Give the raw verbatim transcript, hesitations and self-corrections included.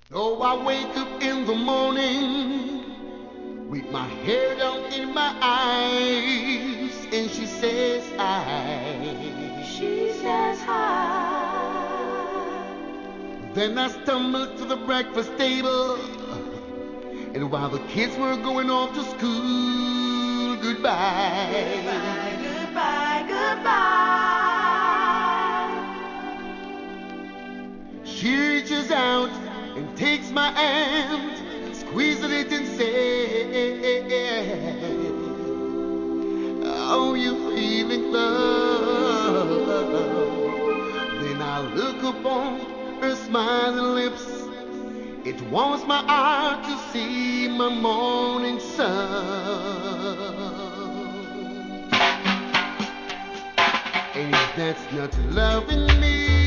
Oh, I wake up in the morning with my hair down in my eyes, and she says hi. She says hi. Then I stumbled to the breakfast table, and while the kids were going off to school, goodbye. Goodbye, goodbye, goodbye. She reaches out and takes my hand, squeezes it and says, "How you feeling, love?" Then I look upon her smiling lips. It warms my heart to see my morning sun. And if that's not loving me,